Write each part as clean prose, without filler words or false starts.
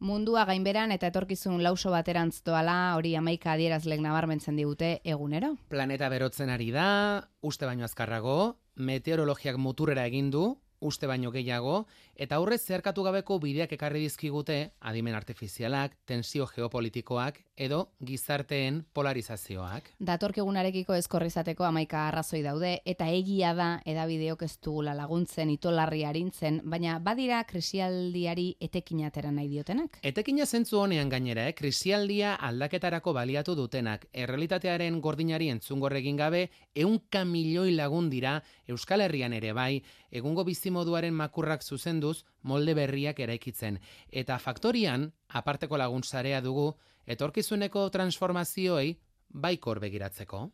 Mundua gainberan eta etorkizun lauso baterantz doala, hori 11 adierazlek nabarmentzen digute egunero. Planeta berotzen ari da, uste baino azkarrago, meteorologiak muturrera egin du, uste baino gehiago, eta aurrez zeharkatu gabeko bideak ekarri dizkigute adimen artifizialak, tensio geopolitikoak edo gizarteen polarizazioak. Datorkegunarekiko ezkorri izateko 11 arrazoi daude, eta egia da edabideok ez dugula laguntzen, itolarri arintzen, baina badira krisialdiari etekin atera nahi diotenak. Etekina zentzu honean gainera, krisialdia aldaketarako baliatu dutenak, errealitatearen gordinari entzungor egin gabe, 100 milioi lagun dira Euskal Herrian ere bai, egungo bizimoduaren makurrak zuzenduz molde berriak eraikitzen. Eta faktorian, aparteko laguntzarea dugu, etorkizuneko transformazioei baikor begiratzeko.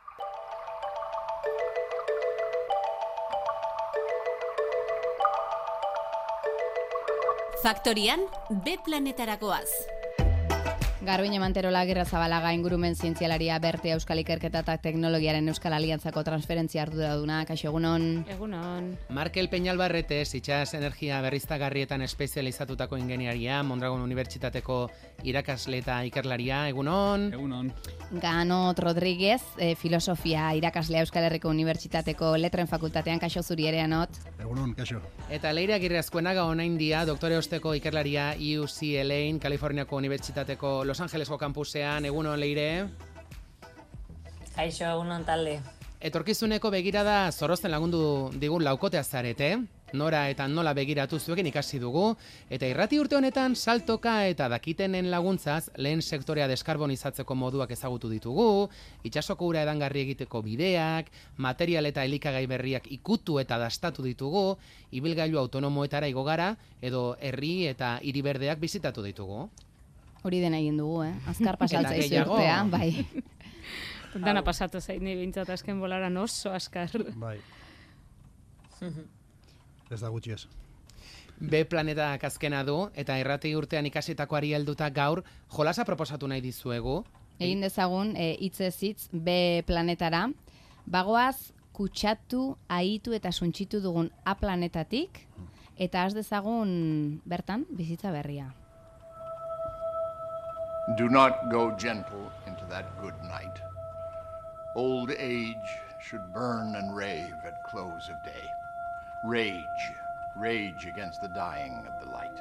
Faktorian, B planetarakoaz. Garbiñe Manterola Agirrezabalaga ingurumen zientzialaria Bertea Euskal Ikerketa eta Teknologiaren Euskal Aliantzako transferentzia arduraduna. Kaixo, egunon. Egunon. Markel Peñalbarrete, itsas energia berriztagarrietan espezializatutako ingeniaria, Mondragon Unibertsitateko irakasle eta ikerlaria. Egunon. Egunon. Ganot Rodríguez, filosofia irakaslea Euskal Herriko Unibertsitateko Letren Fakultatean. Kaixo, zuri ere, Anot. Egunon, kaixo. Eta Leire Agirrezkoenaga onaindia, doktore osteko ikerlaria UCLA, Kaliforniako Unibertsitateko Los Angelesko kampusean. Egunon, Leire. Kaixo, egunon talde. Etorkizuneko begirada zorrozten lagundu digun laukotea zarete, nora eta nola begiratu zuekin ikasi dugu, eta irrati urte honetan saltoka eta dakitenen laguntzaz lehen sektorea deskarbonizatzeko moduak ezagutu ditugu, itsasoko ura edangarri egiteko bideak, material eta elikagai berriak ikutu eta dastatu ditugu, ibilgailu autonomoetara igo gara, edo herri eta hiri berdeak bizitatu ditugu. Hori dena egin dugu, azkar pasaltza izurtea, bai. Dana pasatu zain, bintzat azken bolaran oso azkar. Bai. Ez da gutxi ez. B planetak azkena du, eta irrati urtean ikasitakoari helduta gaur, jolasa proposatu nahi dizuegu. Egin dezagun, hitzez hitz B planetara. Bagoaz, kutsatu, ahitu eta suntxitu dugun A planetatik, eta has dezagun bertan bizitza berria. Do not go gentle into that good night. Old age should burn and rave at close of day. Rage, rage against the dying of the light.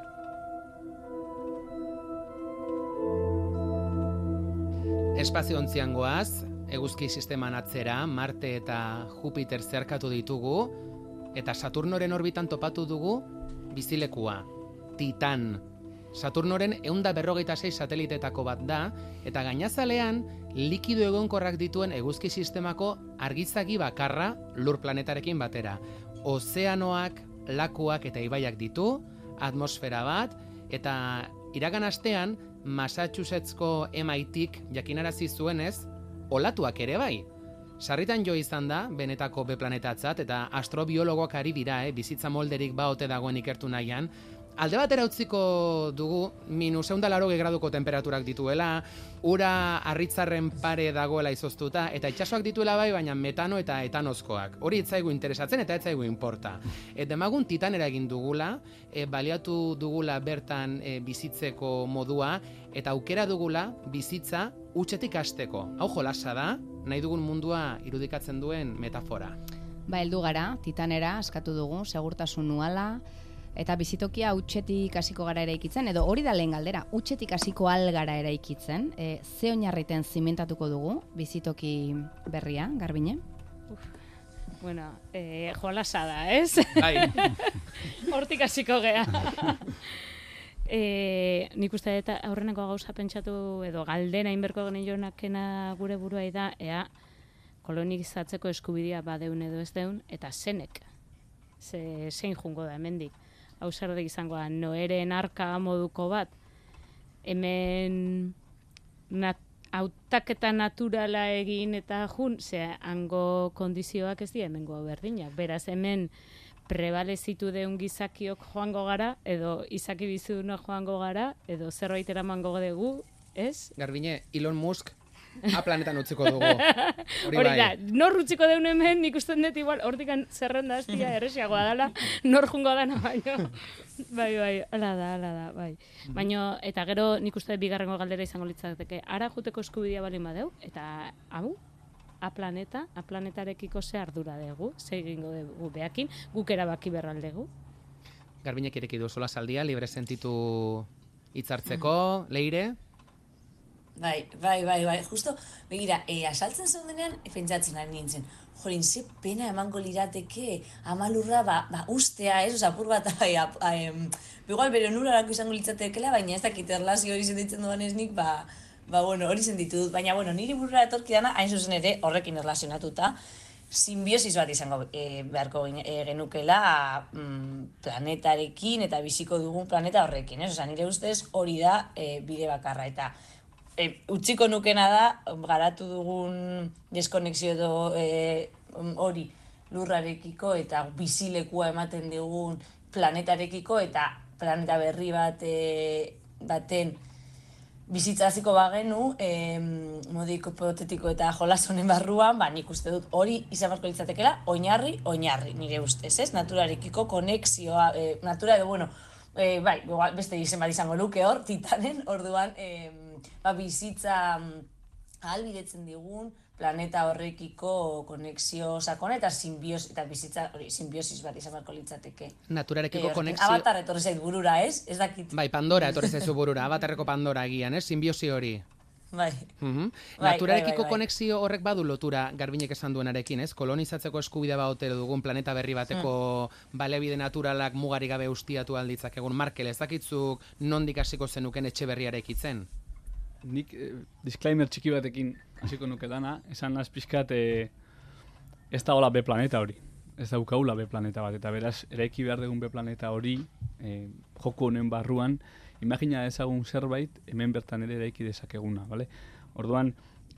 Espaziontzian goaz, eguzki sisteman atzera, Marte eta Jupiter zeharkatu ditugu, eta Saturnoren orbitan topatu dugu bizilekua, Titan. Saturnoren 156 satelitetako bat da, eta gainazalean likido egonkorrak dituen eguzki sistemako argizagi bakarra Lur planetarekin batera. Ozeanoak, lakuak eta ibaiak ditu, atmosfera bat, eta iragan astean Massachusettsko MITik jakinarazi zuenez, olatuak ere bai. Sarritan jo izan da, benetako B planetatzat, eta astrobiologoak ari dira, bizitza molderik baote dagoen ikertu nahian. Alde batera utziko dugu, -180 graduko temperaturak dituela, ura harritzarren pare dagoela izoztuta, eta itsasoak dituela bai, baina metano eta etanozkoak. Hori etzaigu interesatzen eta etzaigu inporta. Demagun Titanera egin dugula, baliatu dugula bertan bizitzeko modua, eta aukera dugula bizitza hutsetik hasteko. Hau jolasa da, nahi dugun mundua irudikatzen duen metafora. Ba, heldu gara, Titanera askatu dugu, segurtasun nuala, eta bizitokia hutsetik hasiko gara eraikitzen, edo hori da lehen galdera, hutsetik hasiko al gara eraikitzen, ze oinarriten zimentatuko dugu bizitoki berria, Garbine? Bueno, jolasa da, ez? Bai. Hortik hasiko gea. Nik uste eta aurreneko gauza pentsatu, edo galdera inberko genioenakena gure buruai da, ea kolonizatzeko eskubidea badeun edo ez deun, eta zenek, zein jungo da hemendik. Hau zerde izango da, Noeren arka moduko bat, hemen hautaketa naturala egin eta jun, hango kondizioak ez dira hemengo berdinak. Beraz, hemen prebalezitu deun gizakiok joango gara, edo izaki bizidunak joango gara, edo zerbait eramango dugu, ez? Garbine, Elon Musk A planetan utziko dugu. Hori da, nor utziko deun hemen, nik usten dut igual, hortikan zerrenda hastia erresiagoa dela, nor jungo dana baino. Bai, ala da, bai. Baina, eta gero nik uste bigarrengo galdera izango litzateke, ara juteko eskubidea balin badeu, eta hau, a planetarekiko ze ardura dugu, ze egingo dugu behakin, guk erabaki berraldegu. Garbinek ireki du sola saldia, libre sentitu hitzartzeko, Leire? Bai, justo, begira, asaltzen zeudenean, pentsatzen ari nintzen, jorin, ze pena emango lirateke amalurra, ustea, ez, apur bat, igual bere onurarako izango litzatekela, baina ez dakit erlazio hori zenditzen duan ez nik, bueno, hori zenditu dut, baina, bueno, niri burura etorkidana, hain zuzen ere, horrekin erlazionatuta, simbiosis bat izango beharko genukela planetarekin eta biziko dugun planeta horrekin, ez? Osa, nire ustez hori da bide bakarra, eta utziko nukena da, garatu dugun deskonexio edo hori lurrarekiko eta bizilekua ematen dugun planetarekiko eta planeta berri baten bizitza hasiko bagenu, modu hipotetiko eta jolas honen barruan, nik uste dut hori izan beharko litzatekeela, oinarri, nire ustez, ez? Naturarekiko konexioa, natura edo, bueno, bai, beste izen bat izango luke hor, Titanen, orduan, bizitza ahalbidetzen digun, planeta horrekiko konexio sakon eta bizitza hori simbiosis bat izan beharko litzateke. Naturarekiko konexio... Avatar etorri zait burura, ez? Ez dakit. Bai, Pandora etorri zaizu burura, Avatarreko Pandora egian, ez? Simbiosi hori. Bai. Naturarekiko konexio horrek badu lotura Garbinek esan duenarekin, ez? Kolonizatzeko eskubidea baute dugun planeta berri bateko baliabide naturalak mugarik gabe ustiatu alditzak egun. Markel, ez dakitzuk nondik hasiko zenuken etxe berriarekitzen? Nik disclaimer txiki batekin hasiko nuke dana, esan naz pixkat ez da hola B planeta hori, ez daukaula B planeta bat, eta beraz, eraiki behar dugun B planeta hori, joko honen barruan, imagina ezagun zerbait, hemen bertan ere eraiki dezakeguna, bale? Orduan,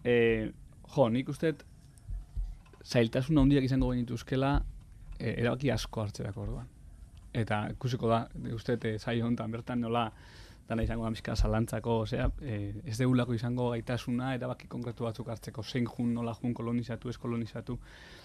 nik uste zailtasun handiak izango genituzkela erabaki asko hartzerako orduan. Eta ikusiko da, uste zail honetan bertan nola, dana izango gamizka zalantzako, ez deulako izango gaitasuna, erabaki konkretu batzuk hartzeko, zein jun, nola jun, kolonizatu, ez kolonizatu.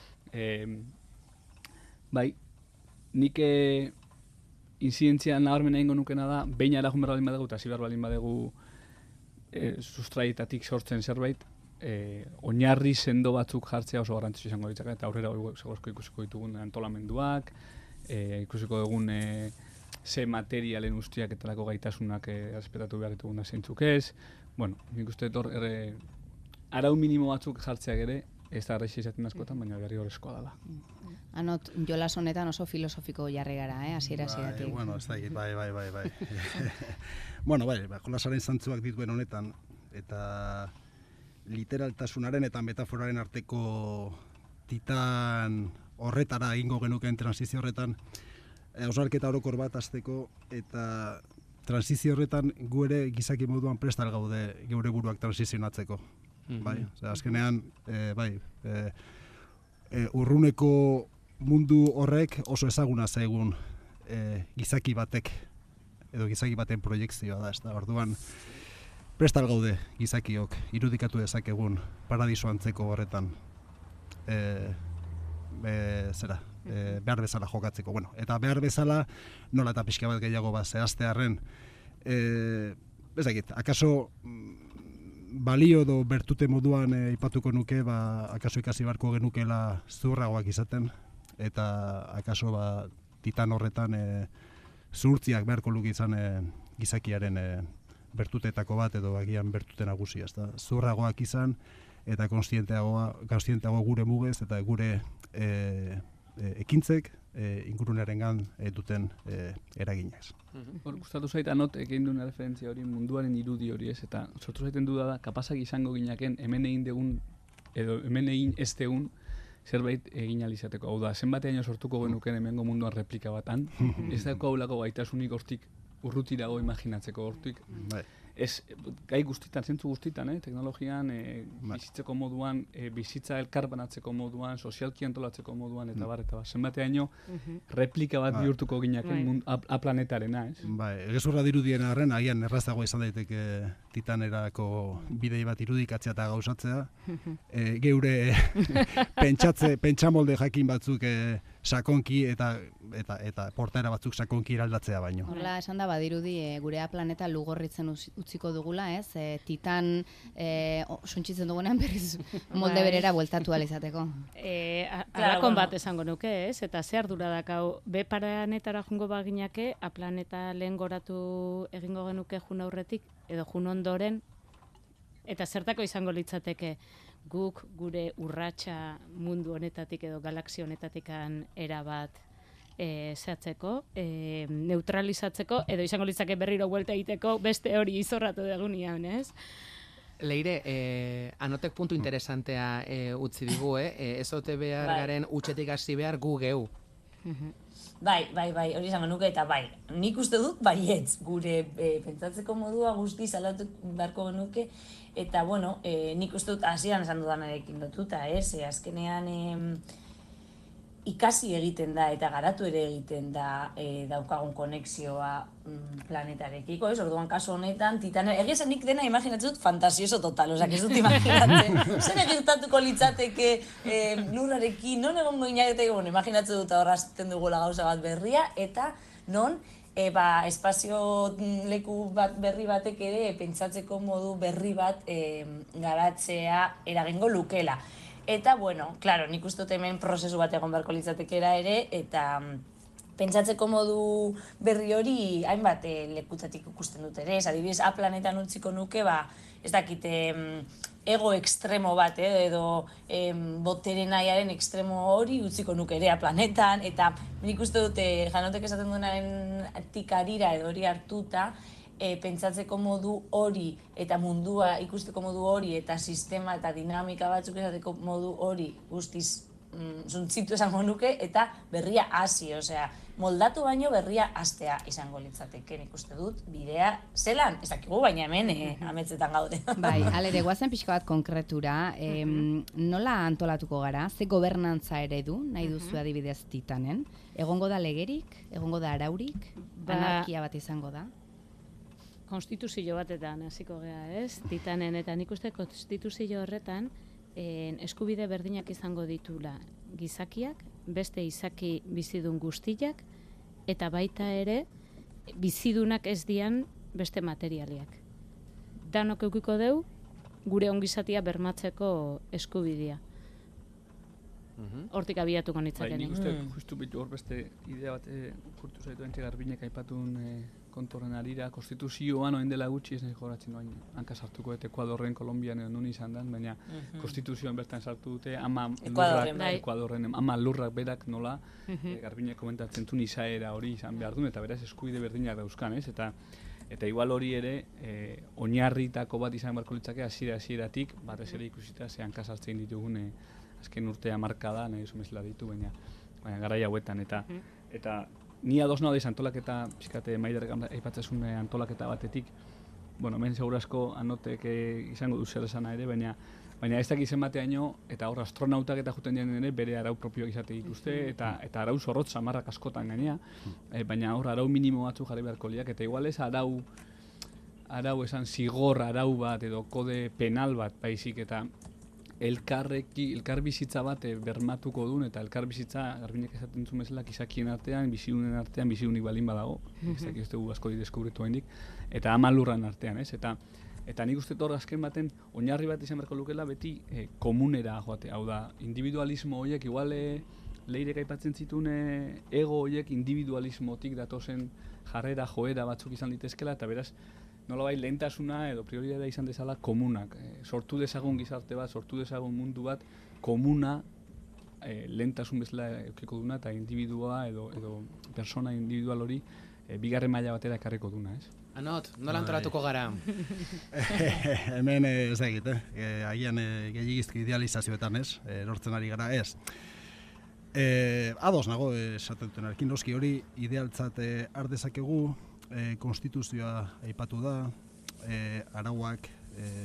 Bai, nik inzidentzia nabarmena ingo nukena da, behin ara jun berdin badegu, eta ziber baldin badegu sustraietatik sortzen zerbait, oinarri sendo batzuk jartzea oso garrantzitsu izango ditzaka, eta aurrera segozko ikusiko ditugun antolamenduak, ikusiko dugun ze materialen ustiak eta lako gaitasunak errespetatu behar ditugun da zeintzuk ez. Bueno, nik uste hor arau minimo batzuk jartzeak ere, ez da arrexi izaten askotan, baina berri horrezkoa dela. Anot, jolas honetan oso filosofiko jarri gara, hasiera-hasieratik. Bueno, ez da, bai. Bueno, bai, jolasaren zantzuak dituen honetan, eta literaltasunaren eta metaforaren arteko titan horretara egingo genukeen transizio horretan, hausnarketa orokor bat hasteko, eta transizio horretan gu ere gizaki moduan prestal gaude geure buruak transizionatzeko. Bai, azkenean, urruneko mundu horrek oso ezaguna zaigun gizaki batek, edo gizaki baten proiektzioa da, ez da, orduan prestal gaude gizakiok irudikatu dezakegun paradiso antzeko horretan behar bezala jokatzeko. Bueno, eta behar bezala nola eta pixka bat gehiago zehaztearren, ez dakit, akaso balio edo bertute moduan ipatuko nuke, akaso ikasi beharko genukela zuhurragoak izaten, eta akaso titan horretan zuhurtziak beharko luke izan gizakiaren bertuteetako bat edo agian bertute nagusia, ezta? Zuhurragoak izan eta konstienteago gure mugez eta gure ekintzek ingurunearengan duten eraginez. Hor, gustatu zait anot egin duen referentzia hori munduaren irudi hori ez, eta sortu zaiten duda da, kapazak izango ginaken hemen egin degun, edo hemen egin ez degun zerbait egin alizateko. Hau da, zenbatean sortuko genuken hemengo munduan replika batan, ez dago haulako gaitasunik hortik urrutirago imaginatzeko hortik. ez gai guztitan, zentzu guztitan, teknologian, bizitzeko moduan, bizitza elkar banatzeko moduan, sozialki antolatzeko moduan, eta bar, zenbateaino replika bat bihurtuko gineaken A-planetarena, ez? Bai, gezurra dirudien arren, agian errazago izan daiteke Titanerako bidei bat irudikatzea eta gauzatzea. Geure pentsamolde jakin batzuk sakonki eta portaera batzuk sakonki eraldatzea baino. Horrela esan da badirudi gure A-planeta lugorritzen utziko dugula, ez? Titan suntxitzen dugunean berriz molde berera bueltatu alizateko. Alakon bat esango nuke, ez? Eta ze ardura dakau, B-planetara jungo baginake, A-planeta lehen goratu egingo genuke jun aurretik, edo jun ondoren, eta zertako izango litzateke guk gure urratsa mundu honetatik edo galaxia honetatikan erabat zehatzeko, neutralizatzeko, edo izango litzake berriro buelta egiteko beste hori izorratu degunean, ez? Leire, Anotek puntu interesantea utzi digu, ez ote behar garen utxetik hasi behar gu geu. Bai, hori izango nuke, eta bai, nik uste dut baietz, gure pentsatzeko modua guzti salatu beharko genuke, eta bueno, nik uste dut hasieran esan dudanarekin lotuta, azkenean ikasi egiten da eta garatu ere egiten da daukagun konexioa planetarekiko, orduan kasu honetan, Titaner, egia nik dena imaginatzen dut fantasioso total, ez dut imaginatzen, zer egirtatuko litzateke lurrarekin, non egongo inaketeko, imaginatzen dut horrazten dugula gauza bat berria, eta non, espazio leku bat berri batek ere pentsatzeko modu berri bat garatzea eragingo lukela. Eta, bueno, claro, nik uste dut hemen prozesu bat egon beharko litzatekera ere, eta pentsatzeko modu berri hori hainbat lekutatik ikusten dut ere. Adibidez, A-planetan utziko nuke, ez dakite, ego ekstremo bat, edo botere nahiaren ekstremo hori utziko nuke ere A-planetan, eta nik uste dut Janotek esaten duenaren tikarira edo hori hartuta, pentsatzeko modu hori eta mundua ikusteko modu hori eta sistema eta dinamika batzuk esateko modu hori guztiz zuntzitu esango nuke eta berria hasi, osea, moldatu baino berria hastea izango litzateke, nik uste dut, bidea zelan, ez dakigu, baina hemen ametzetan gaude. Bai, alere, guazen pixka bat konkretura, nola antolatuko gara, ze gobernantza eredu nahi duzu adibidez Titanen, egongo da legerik, egongo da araurik, anarkia bat izango da? Konstituzio batetan hasiko gea, ez? Titanen, eta nik uste konstituzio horretan eskubide berdinak izango ditula gizakiak, beste izaki bizidun guztiak, eta baita ere bizidunak ez dian beste materialiak. Danok eukiko deu, gure ongizatia bermatzeko eskubidea. Hortik abiatuko nitzaken. Nik uste, justu bitu hor beste idea bat kurtu zaitu entxe Garbinek aipatun kontorren arira, konstituzioan oen dela gutxi ez nahi joratzen noain hanka sartuko eta Ekuadorren, Kolombian edo nun izan den, baina konstituzioan bertan sartu dute Ekuadorren, ama lurrak berak nola, Garbinek komentatzen zuen izaera hori izan behar duen, eta beraz eskubide berdinak dauzkan, ez? Eta igual hori ere, oinarritako bat izan beharko litzake hasieratik batez ere ikusita ze hanka sartzen ditugun azken urtea markada, nahi zumezela ditu, baina garai hauetan, eta ni ados nago daiz antolaketa, pixkate Maiderrek aipatzezun antolaketa batetik, bueno, hemen segurazko Anotek izango du zer esana ere, baina ez dakiz zenbateaino, eta hor astronautak eta juten diren ere bere arau propioak izate dituzte, eta arau zorrotz samarrak askotan gainea, baina hor arau minimo batzu jarri beharko liak, eta igual ez arau esan zigor arau bat edo kode penal bat baizik, eta elkar bizitza bat bermatuko duen, eta elkar bizitza, Garbinek esaten zuen bezala, gizakien artean, bizidunen artean, bizidunik baldin badago, ez dugu askori deskubritu haindik, eta ama lurran artean, ez? Eta nik uste hor azken baten, oinarri bat izan beharko lukela beti komunera joate, hau da, individualismo horiek, igual Leirek aipatzen zituen ego horiek individualismotik datozen jarrera, joera batzuk izan litezkela, eta beraz, nolabait lehentasuna edo prioridadea izan dezala komunak. Sortu dezagun gizarte bat, sortu dezagun mundu bat, komuna lehentasun bezala eukiko duna, eta individua edo persona individual hori bigarren maila batera ekarriko duna, ez? Anot, nola antolatuko gara? Hemen ez da egite, agian gehiagizki idealizazioetan, ez? Lortzen ari gara, ez? Ados nago esaten dutenarekin, noski hori idealtzat ardezakegu, konstituzioa aipatu da, arauak,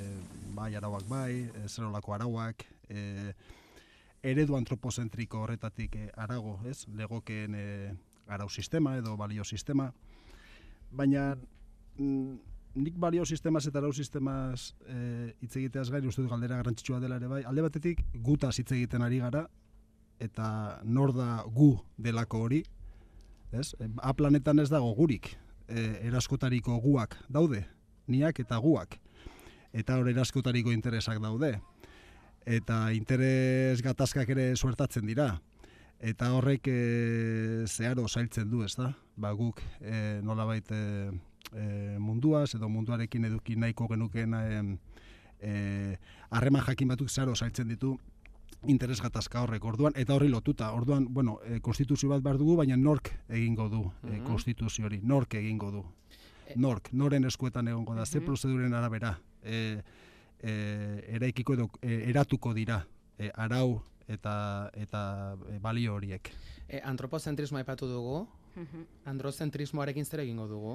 zer nolako arauak, eredu antropozentriko horretatik arago, ez? Legokeen arau sistema edo balio sistema, baina nik balio sistemaz eta arau sistemaz hitz egiteaz gain uste dut galdera garrantzitsua dela ere bai. Alde batetik gutaz hitz egiten ari gara eta nor da gu delako hori, ez? A planetan ez dago gurik, eraskotariko guak daude, niak eta guak. Eta hor eraskotariko interesak daude. Eta interes gatazkak ere suertatzen dira. Eta horrek zeharo zailtzen du, ez da? Ba, guk nolabait munduaz edo munduarekin eduki nahiko genuken harreman jakin batzuk zeharo zailtzen ditu interes gatazka horrek. Orduan, eta horri lotuta. Orduan, bueno, konstituzio bat behar dugu, baina nork egingo du konstituzio hori. Nork egingo du. Noren eskuetan egongo da. Ze prozeduren arabera eraikiko edo eratuko dira arau eta balio horiek. Antropozentrismoa aipatu dugu. Androzentrismoarekin zer egingo dugu?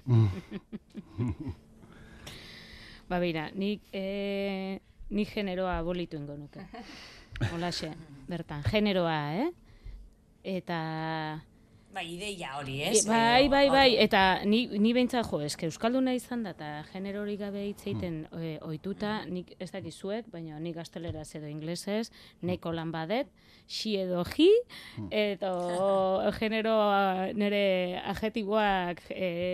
Ba, bera, nik generoa abolitu ingo nuke. Holaxe, bertan, generoa, Eta... Bai, ideia hori, ez? Bai, eta ni behintzat eske euskalduna izan da, eta genero hori gabe hitz egiten ohituta, nik ez dakizuek, baina nik gazteleraz edo inglesez, neko lan badet, xi edo ji, eta genero nire adjetiboak,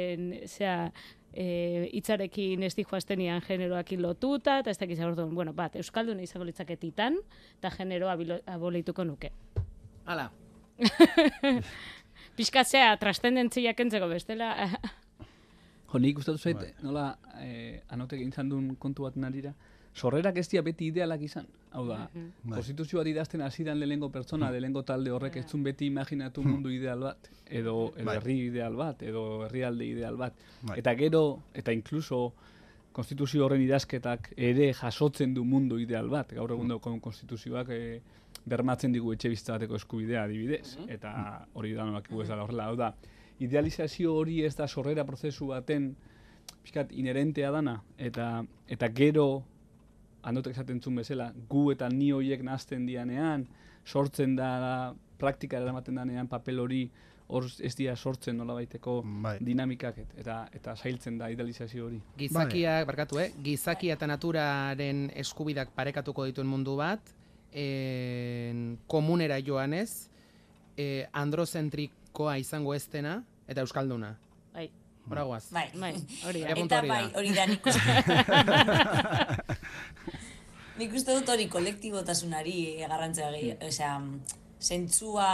hitzarekin ez dijoaztenian generoakin lotuta, eta ez dakiz orduan, bueno, bat, euskalduna izango litzaketitan, eta generoa abolituko nuke. Hala. Piskatzea, trascendentziak entzeko bestela. Nik gustatu zait, nola anotek egin duen kontu bat narira, sorrerak ez dira beti idealak izan. Hau da, konstituzioa idazten hasidan lehengo pertsona, lehengo talde horrek ez zuen beti imaginatu mundu ideal bat, edo herri ideal bat, edo herrialde ideal bat. Eta gero, eta inkluso konstituzio horren idazketak ere jasotzen du mundu ideal bat. Gaur egun daukon konstituzioak bermatzen digu etxe bizitza bateko eskubidea adibidez, eta hori da nolak ez dela horrela. Hau da, idealizazio hori ez da sorrera prozesu baten pixkat inherentea dana, eta gero, handotek esaten zuen bezala, gu eta ni horiek nahazten dianean, sortzen da, praktikara eramaten danean papel hori, hor ez dira sortzen nolabaiteko dinamikak, eta zailtzen da idealizazio hori. Gizakiak, barkatu, gizakia eta naturaren eskubidak parekatuko dituen mundu bat, komunera joanez, androzentrikoa izango ez dena, eta euskalduna. Bai. Horagoaz. Bai, hori da. Eta bai, hori da nik uste. Nik uste dut hori kolektibotasunari garrantzia osea, zentzua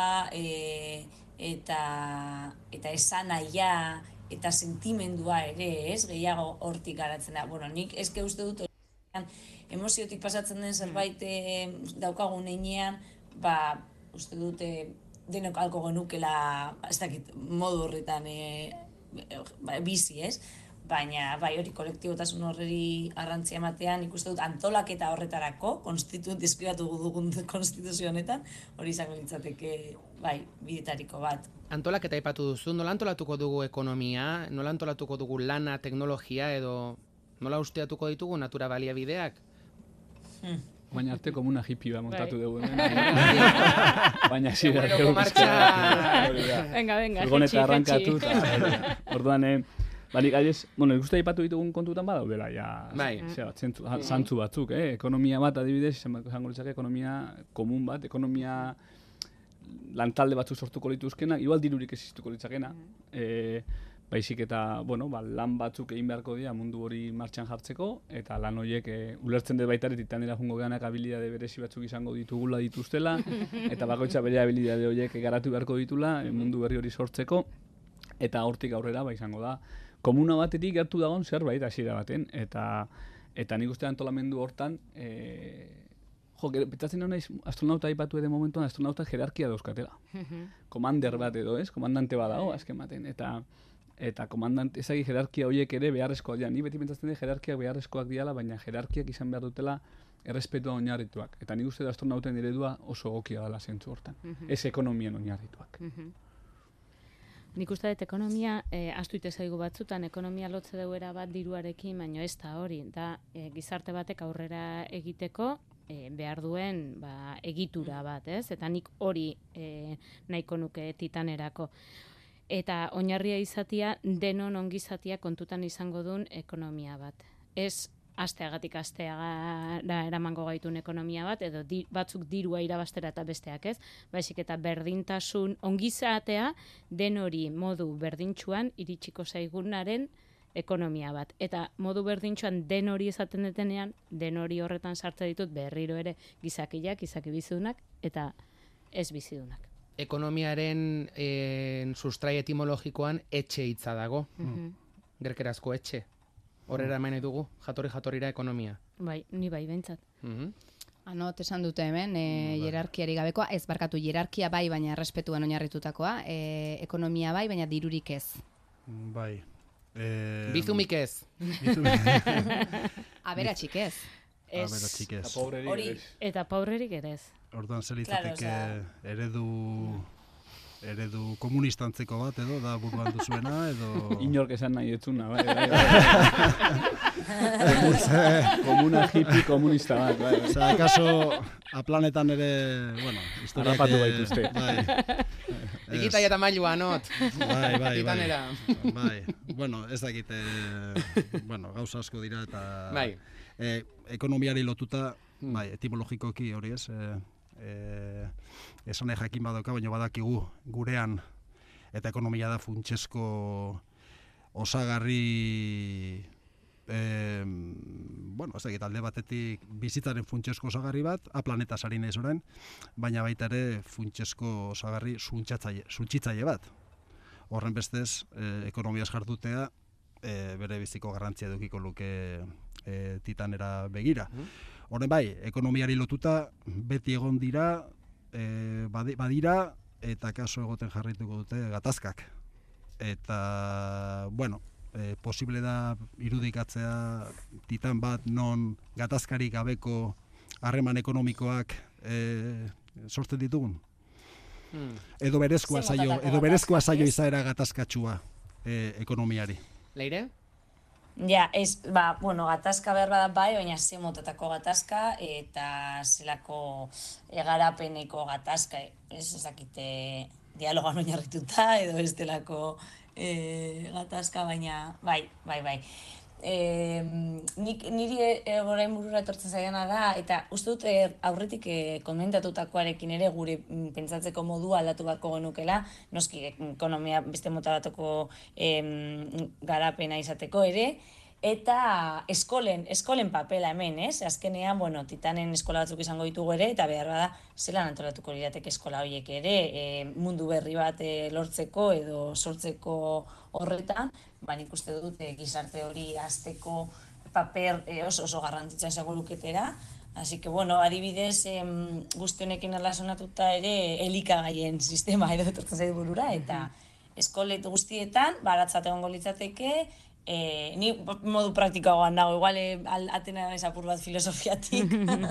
eta esanahia eta sentimendua ere, ez? Gehiago hortik garatzen da. Bueno, nik eske uste dut emoziotik pasatzen den zerbait daukagun heinean, ba, uste dute denok alko genukela, ez dakit, modu horretan bizi, ez? Baina, bai, hori kolektibotasun horreri garrantzia ematean, ikuste dut antolaketa horretarako, deskribatu dugun konstituzio honetan, hori izango litzateke, bai, bidetariko bat. Antolaketa aipatu duzu, nola antolatuko dugu ekonomia, nola antolatuko dugu lana, teknologia, edo nola usteatuko ditugu natura baliabideak? Baina arte komuna hippie montatu dugu. Baina Eguneroko martxa! Venga, jetxi. Arrankatu. Orduan, banik aiz, bueno, ikuste aipatu ditugun kontutan badaudela, ja, zantzu batzuk, ekonomia bat adibidez, izango litzake ekonomia komun bat, ekonomia lantalde batzuk sortuko lituzkena, igual dirurik existuko litzakena, baizik eta, bueno, lan batzuk egin beharko dira mundu hori martxan jartzeko, eta lan horiek ulertzen dut baitaret itanera jungo geanak habilidade berezi batzuk izango ditugula dituztela, eta bakoitza bere habilidade horiek garatu beharko ditula mundu berri hori sortzeko, eta hortik aurrera izango da komuna batetik gertu dagoen zerbait hasiera baten, eta nik uste antolamendu hortan, petatzen hona astronauta aipatu edo momentuan, astronauta jerarkia dauzkatela. Komander bat edo, komandante bat dago, azken baten, eta komandante, ezagi jerarkia horiek ere beharrezkoak dira. Ni beti pentsatzen dut jerarkiak beharrezkoak diala, baina jerarkiak izan behar dutela errespetua oinarrituak. Eta nik uste da astronauten eredua oso egokia dela zentzu hortan. Ez ekonomien oinarrituak. Nik uste dut ekonomia, astu ite zaigu batzutan, ekonomia lotze duera bat diruarekin, baino ez da hori, da gizarte batek aurrera egiteko, behar duen egitura bat, ez? Eta nik hori nahiko nuke Titanerako. Eta oinarria izatia, denon ongizatia kontutan izango duen ekonomia bat. Ez asteagatik asteagara eramango gaitun ekonomia bat, edo batzuk dirua irabastera eta besteak ez, baizik eta berdintasun ongizatea den hori modu berdintsuan iritsiko zaigunaren ekonomia bat. Eta modu berdintsuan den hori esaten detenean, den hori horretan sartze ditut berriro ere gizakiak, gizaki bizidunak eta ez bizidunak. Ekonomiaren sustrai etimologikoan etxe hitza dago. Gerkerazko etxe. Horrera hemen dugu, jatorri-jatorira ekonomia. Bai, ni bai, behintzat. Anot esan dute hemen, hierarkiari gabekoa, ez barkatu, hierarkia bai, baina errespetuan oinarritutakoa, ekonomia bai, baina dirurik ez. Bai. Bizumik ez. Aberatxik ez. Aberatxik ez. Eta pobrerik ere ez. Orduan zer litzateke eredu komunistantzeko bat, edo, da buruan duzuena, edo... Inork esan nahi etzuna, bai. Komuna hippie komunista bat, bai. Osa, akaso, aplanetan ere, bueno, historiak... Harrapatu baituzte. Bai. Egitai eta mailua, not? Bai. Titanera. Bai, bueno, ez dakite, bueno, gauza asko dira, eta... Bai. Ekonomiari lotuta, bai, etimologikoki hori ez, esan jakin badoka, baina badakigu gurean eta ekonomia da funtsezko osagarri bueno, ez dakit alde batetik bizitzaren funtsezko osagarri bat, planeta sari naiz orain, baina baita ere funtsezko osagarri suntsitzaile bat. Horren bestez, ekonomiaz jardutea bere biziko garrantzia edukiko luke Titanera begira. Horren bai, ekonomiari lotuta beti egon dira, badira, eta kaso egoten jarrituko dute gatazkak. Eta, bueno, posible da irudikatzea Titan bat non gatazkarik gabeko harreman ekonomikoak sortzen ditugun. Edo berezkoa zaio izaera gatazkatsua ekonomiari. Leire? Ja, bueno, gatazka behar bada bai, baina ze motetako gatazka eta zelako garapeneko gatazka, ez ezakite dialogan oinarrituta edo ez delako gatazka, baina bai. Niri orain burura etortzen zaigana da, eta uste dut aurretik komentatutakoarekin ere gure pentsatzeko modua aldatu beharko genukela, noski ekonomia beste mota bateko garapena izateko ere, eta eskolen papela hemen, ez? Azkenean, bueno, Titanen eskola batzuk izango ditugu ere, eta behar bada zelan antolatuko lirateke eskola horiek ere, mundu berri bat lortzeko edo sortzeko horretan, nik uste dut gizarte hori azteko paper oso garrantzitza izango luketera. Así que, bueno, adibidez, guzti honekin erlazionatuta ere elikagaien sistema edo etortzen zait burura, eta eskolet guztietan, baratzat egongo litzateke, ni modu praktikoagoan nago, igual atena esapur bat filosofiatik,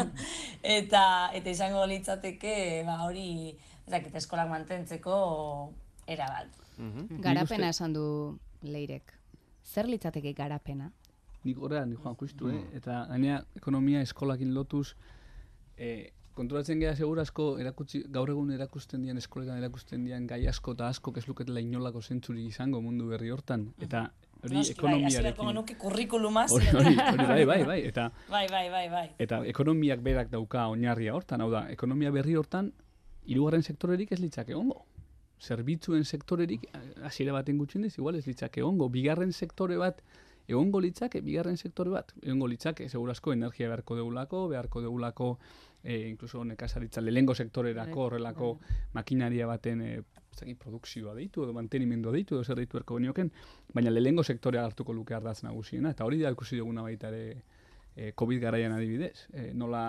eta izango litzateke hori eskolak mantentzeko erabat. Garapena esan du Leirek. Zer litzateke garapena? Nik horrean, joan kustu, eta gainea ekonomia eskolakin lotuz, konturatzen gara segurazko gaur egun erakusten dian eskoletan erakusten dian gai asko eta asko ez luketela inolako zentzuri izango mundu berri hortan, eta hori ekonomiarekin. Nuki kurrikulumaz. Hori, bai. Eta, bai. Eta ekonomiak berak dauka oinarria hortan, hau da, ekonomia berri hortan, hirugarren sektorerik ez litzake ongo. Zerbitzuen sektorerik, hasiera baten gutxien ez, igual ez litzake ongo. Bigarren sektore bat, egongo litzake, egongo litzake, segurazko energia beharko degulako, inkluso nekazaritza lehengo sektorerako, horrelako makinaria baten produkzioa deitu, edo mantenimendua deitu, edo zer deitu erko benioken, baina lehengo sektorea hartuko luke ardaz nagusiena, eta hori da ikusi duguna baita ere COVID garaian adibidez. Nola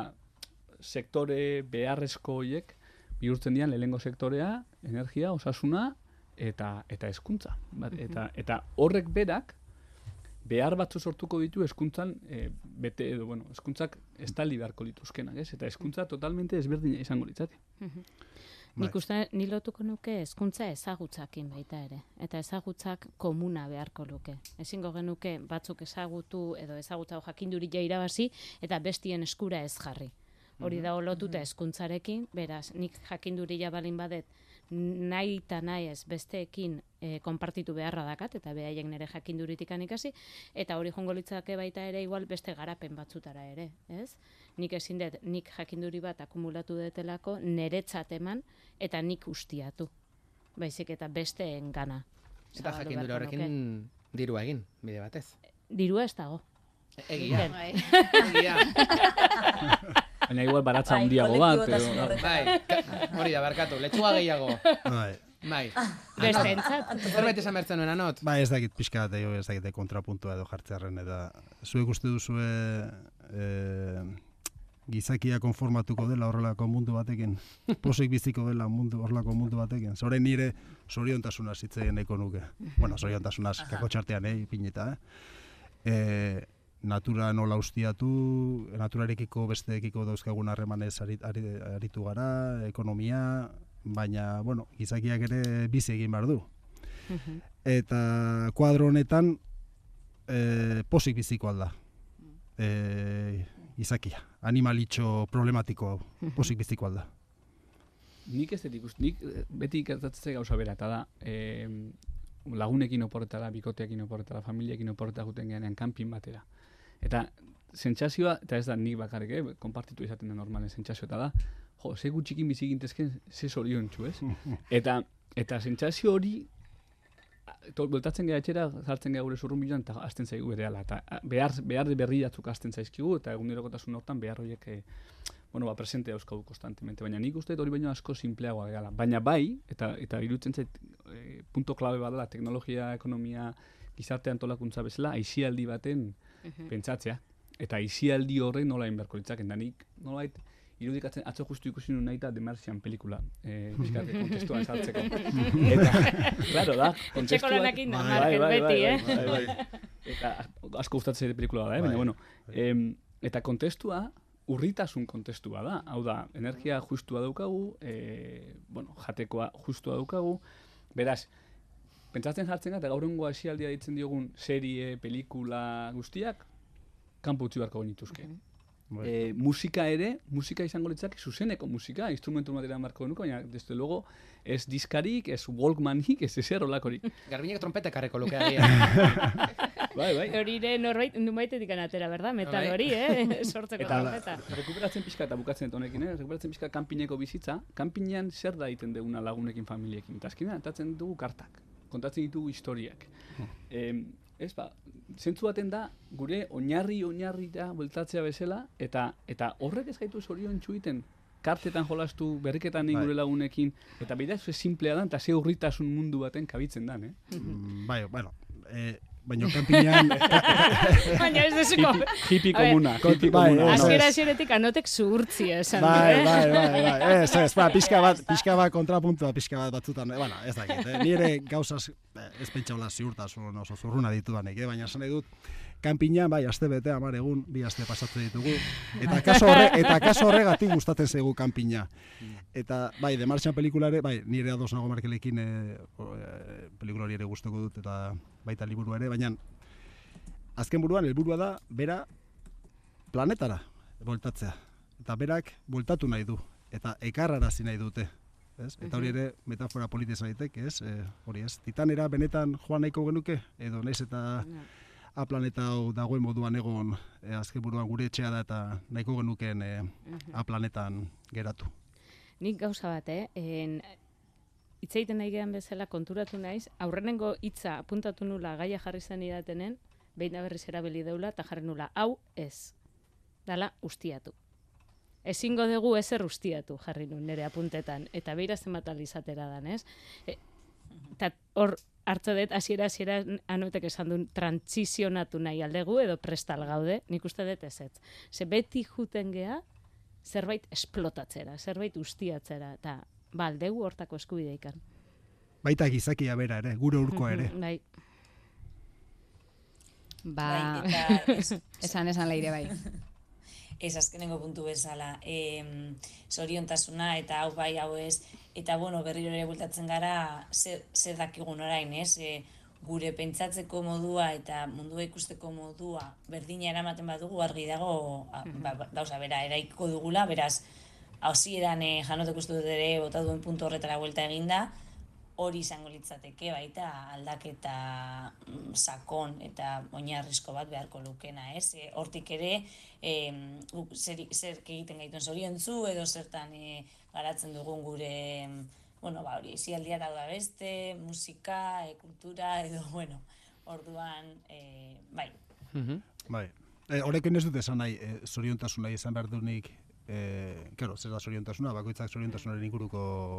sektore beharrezko horiek, bihurtzen dian lehengo sektorea, energia, osasuna eta hezkuntza. Eta horrek berak behar batzu sortuko ditu hezkuntzan hezkuntzak estali beharko lituzkenak, ez? Eta hezkuntza totalmente ezberdina izango litzake. Nik uste ni lotuko nuke hezkuntza ezagutzakin baita ere. Eta ezagutzak komuna beharko luke. Ezingo genuke batzuk ezagutu edo ezagutza jakinduria irabazi eta bestien eskura ez jarri. Hori da lotuta hezkuntzarekin, beraz, nik jakinduria balin badet nahi eta nahi ez besteekin konpartitu beharra dakat, eta behaiek nire jakinduritikan ikasi, eta hori jongo litzake baita ere igual beste garapen batzutara ere, ez? Nik ezin dut, nik jakinduri bat akumulatu detelako niretzat eman, eta nik ustiatu. Baizik eta besteen gana. Eta jakindura horrekin dirua egin, bide batez. Dirua ez dago. Egia. Egia. Baina igual baratza handiago bat. Bai, hori da, barkatu, letxuga gehiago. Bai. Bestentzat. Zerbait esan bertzen nuen, Anot? Ba, ez dakit pixka bat, ez dakit kontrapuntua edo jartzearen, eta zuek uste duzue gizakia konformatuko dela horrelako mundu batekin, posik biziko dela horrelako mundu batekin. Zore nire zoriontasunaz hitzeien eko nuke. Bueno, zoriontasunaz, kako txartean, pineta, natura nola ustiatu, naturarekiko besteekiko dauzkagun harremanez aritu gara, ekonomia, baina, bueno, gizakiak ere bizi egin behar du. Eta kuadro honetan posik biziko alda. Gizakia, animalitxo problematiko posik biziko alda. Nik ez dut ikusten, nik beti ikertatzea gauza bera, eta da, lagunekin oporretara, bikoteekin oporretara, familiekin oporretara guten genean kanpin batera. Eta sentsazioa, eta ez da nik bakarrik, konpartitu izaten da normalen sentsazioa, eta da, ze gutxikin bizi gintezken, ze zoriontsu, ez? Eta sentsazio hori, bueltatzen geha etxera, zartzen geha gure zurrun eta hasten zaigu berehala. Eta behar berri jatzuk hasten zaizkigu, eta egunerokotasun hortan behar horiek presente dauzkagu konstantemente. Baina nik uste hori baino asko simpleagoa gehala. Baina bai, eta irutzen zait, punto klabe badala, teknologia, ekonomia, gizarte antolakuntza bezala, aisialdi baten pentsatzea. Eta aisialdi horre nola inberko litzaken. Da nik nolait, irudikatzen, atzo justu ikusi nuen nahi eta The Martian pelikula, bizkate kontestuan sartzeko. Eta, claro da, kontestuak... Etxeko lanakin da, Marken, beti, Eta asko gustatzen ere pelikula da, baina, bueno. Eta kontestua, urritasun kontestua da. Hau da, energia justua daukagu, jatekoa justua daukagu. Beraz, pentsatzen jartzen eta gaur egungo asialdia ditzen diogun serie, pelikula guztiak, kanpo utzi beharko genituzke. Musika ere, musika izango litzake zuzeneko musika, instrumentu materian marko genuko, baina desde luego ez diskarik, ez Walkmanik, ez ezer olakorik. Garbinek trompetek arreko lukea. Bai. Hori ere norbaitetik anatera, berda? Metal hori, sortzeko trompeta. Eta rekuperatzen pixka eta bukatzen eta honekin, rekuperatzen pixka kanpineko bizitza, kanpinean zer da egiten duguna lagunekin, familiekin. Eta azkenean, atatzen dugu kartak, kontatzen ditugu historiak. Ez ba, zentzu baten da, gure oinarri da bueltatzea bezala, eta horrek ez gaitu zorion txuiten, kartetan jolastu, berriketan egin gure lagunekin, eta beida ez simplea da, eta ze urritasun mundu baten kabitzen dan, Bai, bueno, baina kanpinean... Baina ez dezuko... Hippie komuna. Azkera Anotek zuhurtzia esan. Bai. Ez, pixka bat kontrapuntua, pixka bat batzutan, ez dakit. Nire gauzaz ez pentsaula ziurtasun oso zurruna ditudanek, baina esan nahi dut, kanpinean, bai, aste bete, 10 egun, 2 aste pasatzen ditugu, eta kaso horregatik gustatzen zaigu kanpina. Eta, bai, The Martian pelikulare, bai, nire ados nago Markelekin pelikula hori ere gustoko dut, eta baita liburu ere, baina azken buruan, helburua da, bera planetara bueltatzea. Eta berak bueltatu nahi du, eta ekarrarazi nahi dute. Eta hori ere metafora politiz baitek, hori ez. Titanera benetan joan nahiko genuke, edo naiz eta A planeta hau dagoen moduan egon azken buruan gure etxea da eta nahiko genukeen A planetan geratu. Nik gauza bat, hitz egiten nahi gehan bezala konturatu naiz, aurrenengo hitza apuntatu nula gaia jarri zen idatenen, behin da berriz erabili deula eta jarri nula, hau ez, dala ustiatu. Ezingo dugu ezer ustiatu jarri nun nire apuntetan, eta beira zenbat alizatera dan, ez? Eta hor hartze dut, hasiera Anotek esan duen trantzizionatu nahi aldegu edo prestal gaude, nik uste dut ez. Ze beti juten gea, zerbait esplotatzera, zerbait ustiatzera, eta aldegu hortako eskubideikan. Baita gizakia bera ere, gure urkoa ere. Bai. Esan leire bai. ez azkenengo puntu bezala, zoriontasuna eta hau bai hau ez, eta bueno, berriro ere bultatzen gara zer dakigun orain, ez? Gure pentsatzeko modua eta mundua ikusteko modua berdina eramaten badugu argi dago, gauza bera, eraiko dugula, beraz, hasieran janotek uste dut ere bota duen puntu horretara buelta eginda, hori izango litzateke baita aldaketa sakon eta oinarrizko bat beharko lukena, ez? Hortik ere, zer egiten gaituen zoriontzu edo zertan garatzen dugun gure, hori, isialdia da beste, musika, kultura, edo, orduan, bai. Bai. Horrekin ez dut esan nahi, zoriontasuna izan behar dunik, zer da zoriontasuna, bakoitzak zoriontasunaren inguruko,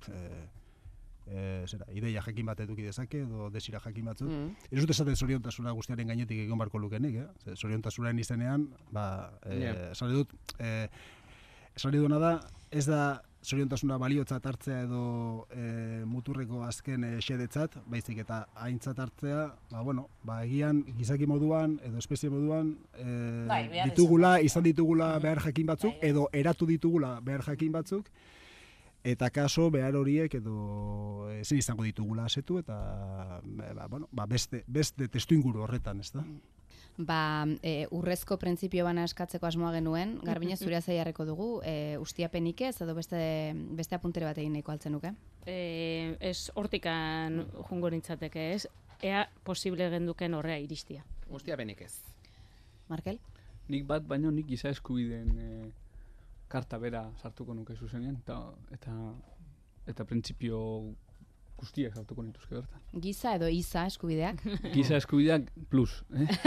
ideia jakin bat eduki dezake, edo desira jakin batzuk. Ez dut esaten zoriontasuna guztiaren gainetik egon barko lukenik, zoriontasunaren izenean, esan duduna da, ez da zoriontasuna baliotzat hartzea edo muturreko azken xedetzat, baizik eta aintzat hartzea, egian gizaki moduan edo espezie moduan izan ditugula behar jakin batzuk, edo eratu ditugula behar jakin batzuk, eta kaso behar horiek edo ezin izango ditugula asetu, eta beste testuinguru horretan, ez da? Urrezko printzipio bana eskatzeko asmoa genuen, Garbine zurea zaiarreko dugu, ustiapenik ez, edo beste apuntere bat egin nahiko altzen nuke? Ez hortikan jungo nintzateke ez, ea posible genduken horrea iristia. Ustiapenik ez. Markel? Nik bat, baino nik giza eskubideen karta bera sartuko nuke zuzenean, eta printzipio guztiak sartuko nituzke bertan. Giza edo iza eskubideak? Giza eskubideak plus.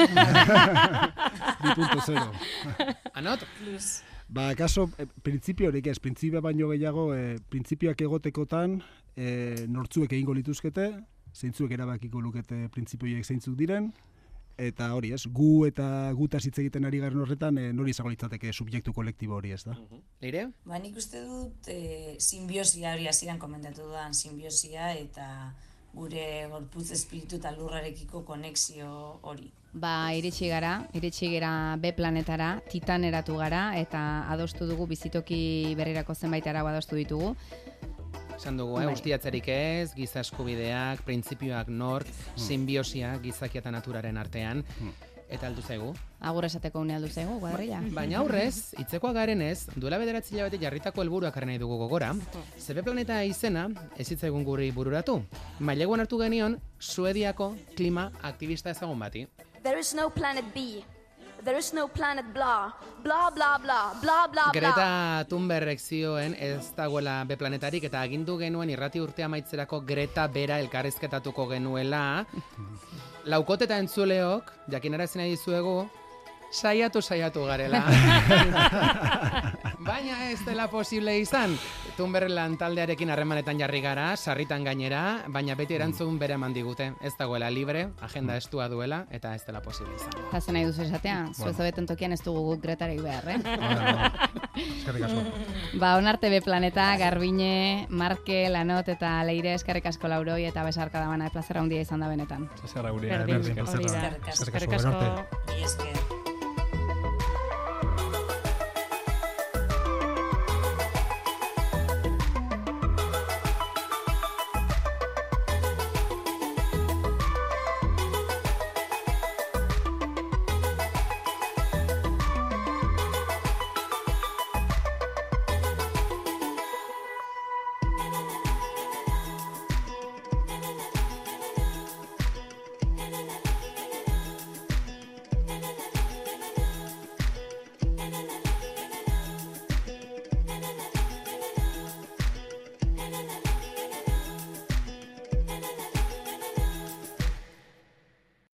2.0. Anot? Plus. Kaso, printzipio horiek ez, printzipioa baino gehiago, printzipioak egotekotan nortzuek egingo lituzkete, zeintzuek erabakiko lukete printzipioiek zeintzuk diren, eta hori ez, gu eta gutaz hitz egiten ari garen horretan, nori izango litzateke subjektu kolektibo hori ez da. Leire? Nik uste dut simbiosia hori hasieran komentatu dudan simbiosia eta gure gorputz espiritu eta lurrarekiko konexio hori. Iritsi gara B planetara, titaneratu gara, eta adostu dugu bizitoki berrirako zenbait arau adostu ditugu. Esan dugu, ustiatzerik ez, giza eskubideak, printzipioak nork, simbiosia gizakia eta naturaren artean, eta aldu zaigu. Agur esateko une aldu zaigu, guadrilla. Baina aurrez, hitzekoa garenez, duela 9 hilabete jarritako helburuak nahi dugu gogora, ZB Planeta izena ez zitzaigun guri bururatu. Maileguan hartu genion, Suediako klima aktivista ezagun bati. There is no planet B. There is no planet blah, blah, blah, blah, blah, blah, blah. Greta Thunberg zioen ez dagoela B planetarik, eta agindu genuen irrati urtea amaitzerako Greta bera elkarrizketatuko genuela. Laukot eta entzuleok, jakinarazi nahi dizuegu, saiatu garela. Baina ez dela posible izan. Thunberg lan taldearekin harremanetan jarri gara, sarritan gainera, baina beti erantzun bere eman digute. Ez dagoela libre, agenda estua duela, eta ez dela posible izan. Jazen nahi duzu esatea, zuezo beten tokian ez dugu guk Gretarik behar, Eskerrik asko. Onarte B Planeta, Garbine, Markel, Anot eta Leire, eskerrik asko lauroi, eta besarka da bana, plazera handia izan da benetan. Zazerra guria. Eskerrik asko. Esker.